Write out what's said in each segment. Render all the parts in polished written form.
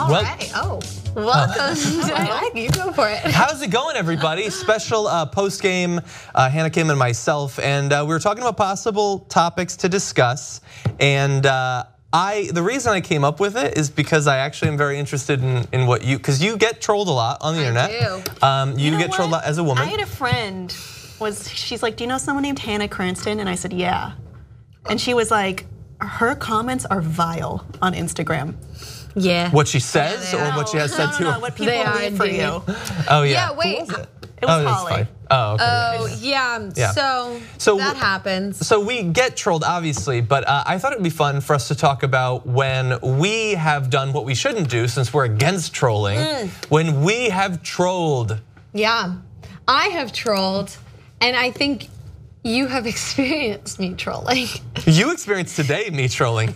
All right. Welcome. You go for it. How's it going, everybody? Special post-game, Hannah Kim and myself, and we were talking about possible topics to discuss. And the reason I came up with it is because I actually am very interested in what you, because you get trolled a lot on the internet. I do. You get trolled a lot as a woman. I had a friend. She's like, do you know someone named Hannah Cranston? And I said, yeah. And she was like, her comments are vile on Instagram. Yeah. What she says or what she has said to her? No, what people read for you. Oh, yeah. Yeah, wait. Who was it? It was that's Holly. fine. Oh, okay. Oh, yeah. So that happens. So we get trolled, obviously, but I thought it'd be fun for us to talk about when we have done what we shouldn't do, since we're against trolling, when we have trolled. Yeah, I have trolled, and I think you have experienced me trolling. You experienced today me trolling.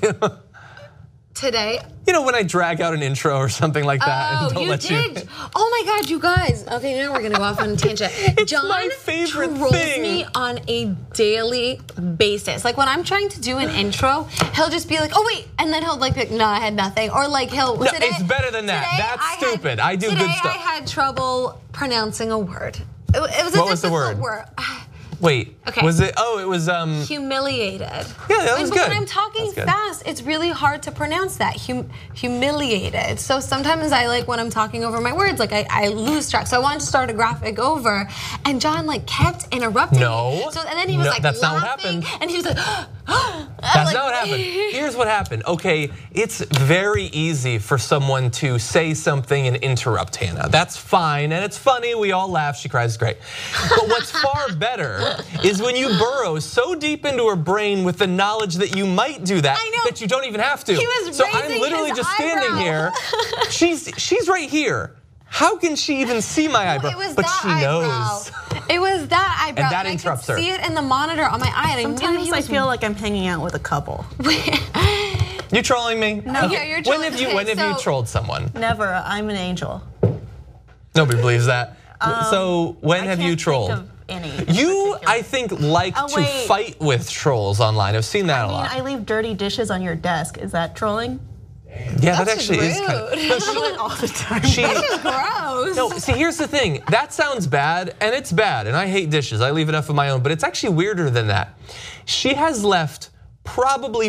Today? You know, when I drag out an intro or something like that and don't let you. Oh my God, you guys. Okay, now we're gonna go off on a tangent. It's my favorite trolls thing. me on a daily basis. Like when I'm trying to do an intro, he'll just be like, oh wait, and then he'll like, no, I had nothing. Or like he'll, no, it's better than that. That's stupid. I do good stuff. Today I had trouble pronouncing a word. It was a what was the word? Wait, okay. Was it, it was humiliated. Yeah, that was good. When I'm talking fast, it's really hard to pronounce that, humiliated. So sometimes I when I'm talking over my words, I lose track. So I wanted to start a graphic over, and John kept interrupting me. So, and then he was that's laughing, not what happened. And he was like, that's not what happened. Here's what happened. Okay, it's very easy for someone to say something and interrupt Hannah. That's fine, and it's funny, we all laugh, she cries, great. But what's far better is when you burrow so deep into her brain with the knowledge that you might do that, that you don't even have to. He was so I'm literally just standing here. She's right here. How can she even see my eyebrow? But she knows. It was that eyebrow. And that interrupts her. I could see it in the monitor on my eye. Sometimes I feel like I'm hanging out with a couple. You trolling me? No. Yeah, you're trolling. When have you trolled someone? Never. I'm an angel. Nobody believes that. So when have you trolled? Think of any you, I think, like to fight with trolls online. I've seen that a lot. I leave dirty dishes on your desk. Is that trolling? Yeah, that actually is kind of. No, she all the time. This is gross. No, see, here's the thing. That sounds bad, and it's bad, and I hate dishes. I leave enough of my own, but it's actually weirder than that. She has left probably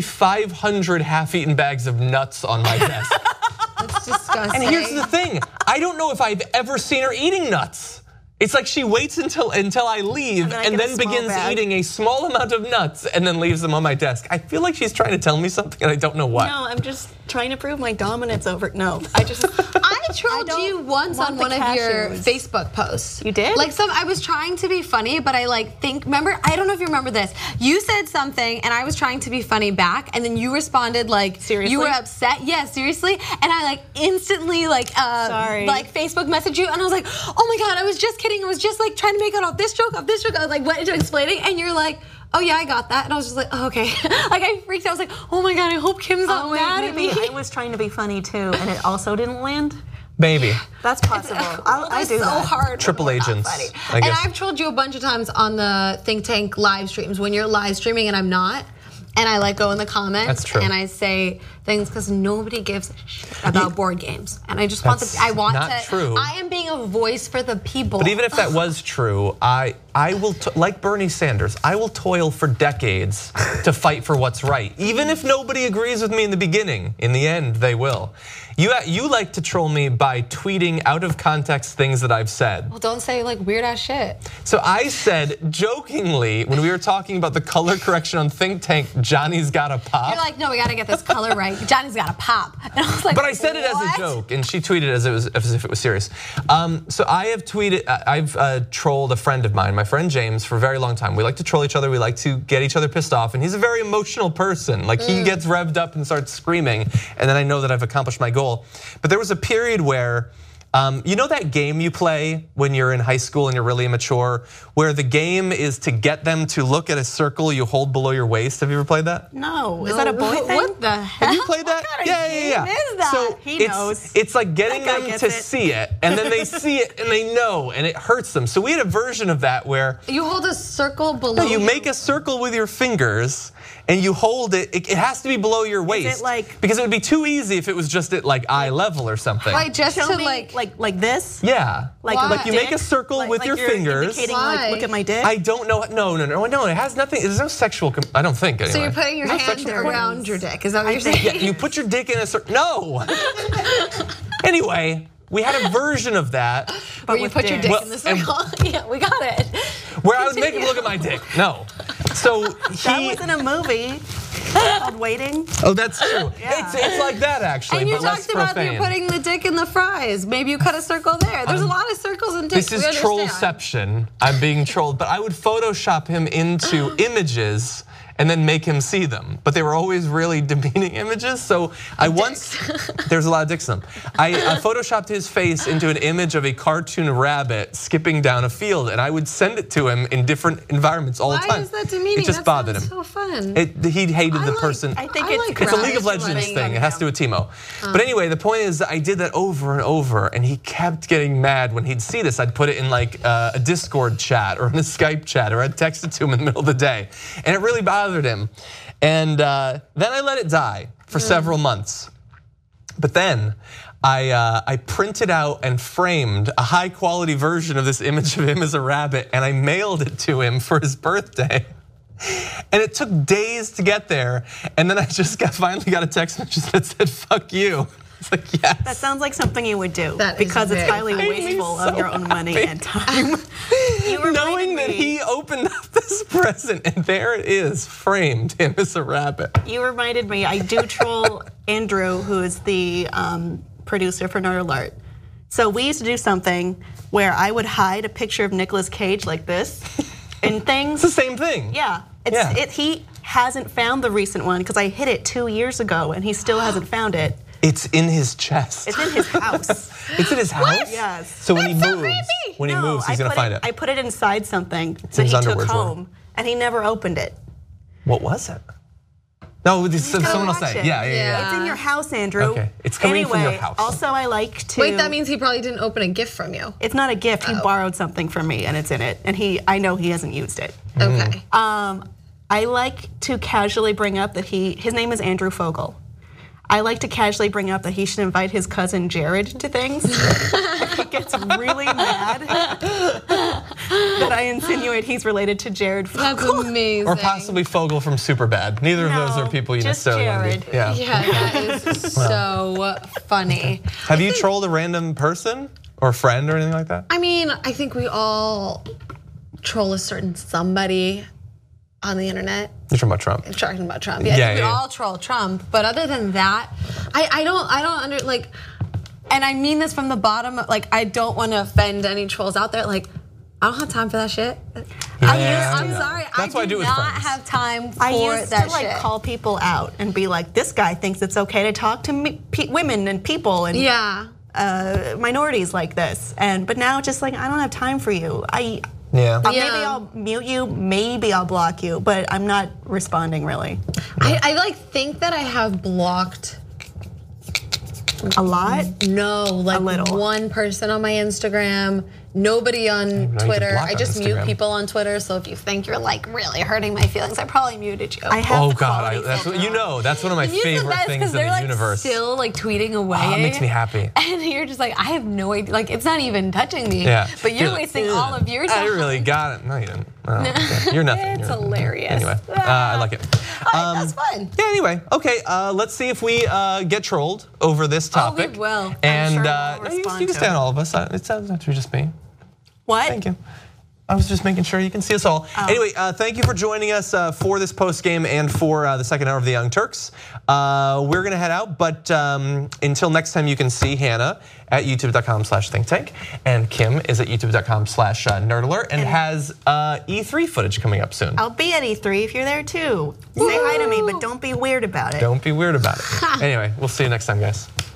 500 half-eaten bags of nuts on my desk. That's disgusting. And here's the thing. I don't know if I've ever seen her eating nuts. It's like she waits until I leave and then begins eating a small amount of nuts and then leaves them on my desk. I feel like she's trying to tell me something and I don't know what. No, I'm just trying to prove my dominance over. No, I trolled you once on one of your Facebook posts. You did? I was trying to be funny, but I remember, I don't know if you remember this. You said something and I was trying to be funny back, and then you responded seriously? You were upset. Yeah, seriously. And I instantly sorry. Facebook messaged you, and I was like, oh my God, I was just kidding. I was just trying to make it off this joke. I was went into explaining, and you're like, oh yeah, I got that. And I was just like, oh, okay. I freaked out. I was like, oh my God, I hope Kim's not mad at me. I was trying to be funny too, and it also didn't land. Maybe. That's possible. I do so that. hard. Triple agents. I guess. And I've trolled you a bunch of times on the Think Tank live streams when you're live streaming and I'm not. And I go in the comments. That's true. And I say things because nobody gives a shit about board games. And I just want true. I am being a voice for the people. But even if that was true, I will, like Bernie Sanders, I will toil for decades to fight for what's right. Even if nobody agrees with me in the beginning, in the end, they will. You like to troll me by tweeting out of context things that I've said. Well, don't say weird ass shit. So I said jokingly when we were talking about the color correction on Think Tank, Johnny's got a pop. You're like, no, we gotta get this color right. Johnny's got a pop. And I was like, but I said it as a joke, and she tweeted as if it was serious. So I have tweeted, I've trolled a friend of mine, my friend James, for a very long time. We like to troll each other. We like to get each other pissed off, and he's a very emotional person. He gets revved up and starts screaming, and then I know that I've accomplished my goal. But there was a period where, you know that game you play when you're in high school and you're really immature, where the game is to get them to look at a circle you hold below your waist? Have you ever played that? No. Is that a boy thing? What the hell? Have you played that? What kind of game is that? So he knows. It's like getting them to see it, and then they see it and they know, and it hurts them. So we had a version of that where you hold a circle below. No, you make a circle with your fingers, and you hold it. It has to be below your waist, because it would be too easy if it was just at like eye level or something. Like just Show to me, like this. Yeah, Like you make a circle with your fingers. Indicating, like, look at my dick. I don't know. No. It has nothing. There's no sexual. I don't think. Anyway. So you're putting your hand around your dick. Is that what you're saying? Yeah, you put your dick in a circle. No. Anyway, we had a version of that. Where you put your dick in the circle. Yeah, we got it. Where I would make him look at my dick. No. So that was in a movie called Waiting. Oh, that's true. Yeah. It's like that actually, and you but less talked about profane. you putting the dick in the fries. Maybe you cut a circle there. There's a lot of circles in dicks. This is trollception. I'm being trolled, but I would Photoshop him into images and then make him see them. But they were always really demeaning images. So there's a lot of dicks in them. I Photoshopped his face into an image of a cartoon rabbit skipping down a field, and I would send it to him in different environments all the time. Why is that demeaning? It just bothered him. So fun. He hated the person. I think it's a League of Legends thing. It has to do with Teemo. But anyway, the point is that I did that over and over, and he kept getting mad when he'd see this. I'd put it in like a Discord chat or in a Skype chat, or I'd text it to him in the middle of the day, and it really bothered him. And then I let it die for several months. But then I printed out and framed a high quality version of this image of him as a rabbit, and I mailed it to him for his birthday. And it took days to get there, and then I just finally got a text message that said, "Fuck you." It's like, yes. That sounds like something you would do, that because it's highly wasteful of your own money and time. Knowing that he opened up this present and there it is, framed him as a rabbit. You reminded me, I do troll Andrew, who is the producer for Nerd Alert. So we used to do something where I would hide a picture of Nicolas Cage like this and things. It's the same thing. Yeah. He hasn't found the recent one because I hid it 2 years ago and he still hasn't found it. It's in his chest. It's in his house. It's in his house? What? Yes. So when he moves, he's gonna find it. I put it inside something that he took home, and he never opened it. What was it? No, someone else said. Yeah. It's in your house, Andrew. Okay, it's coming from your house. Also, I like to. Wait, that means he probably didn't open a gift from you. It's not a gift. He borrowed something from me, and it's in it. And I know he hasn't used it. Okay. I like to casually bring up that his name is Andrew Fogel. I like to casually bring up that he should invite his cousin Jared to things. He gets really mad that I insinuate he's related to Jared Fogel. That's amazing. Or possibly Fogel from Superbad. Neither of those are people you necessarily want to be. Yeah, that is so funny. Have you trolled a random person or friend or anything like that? I mean, I think we all troll a certain somebody on the internet. You're talking about Trump. I'm talking about Trump. Yeah, we all troll Trump. But other than that, I don't and I mean this from the bottom of, like, I don't want to offend any trolls out there. Like, I don't have time for that shit. I'm sorry. That's why I do it with not friends. have time for I used that to shit. call people out and be like, this guy thinks it's okay to talk to women and people and minorities like this. But now just like, I don't have time for you. Maybe I'll mute you, maybe I'll block you, but I'm not responding really. I think that I have blocked a lot. No, like a little. One person on my Instagram. Nobody on Twitter. I just mute people on Twitter. So if you think you're like really hurting my feelings, I probably muted you. Oh God, that's what, that's one of my favorite things in the universe. Still like tweeting away. Oh, it makes me happy. And you're just like, I have no idea. Like it's not even touching me. Yeah. But you're wasting all of your time. I really got it. No, you didn't. Oh, okay. You're nothing. It's hilarious. Anyway, I like it. All right, that's fun. Yeah. Anyway, okay. Let's see if we get trolled over this topic. Oh, we will. And sure you can stay on all of us. It sounds not to be just me. What? Thank you. I was just making sure you can see us all. Anyway, thank you for joining us for this post game and for the second hour of the Young Turks. We're gonna head out, but until next time, you can see Hannah at youtube.com/thinktank, and Kim is at youtube.com/nerdalert, and has E3 footage coming up soon. I'll be at E3 if you're there too. Say hi to me, but don't be weird about it. Don't be weird about it. Anyway, we'll see you next time, guys.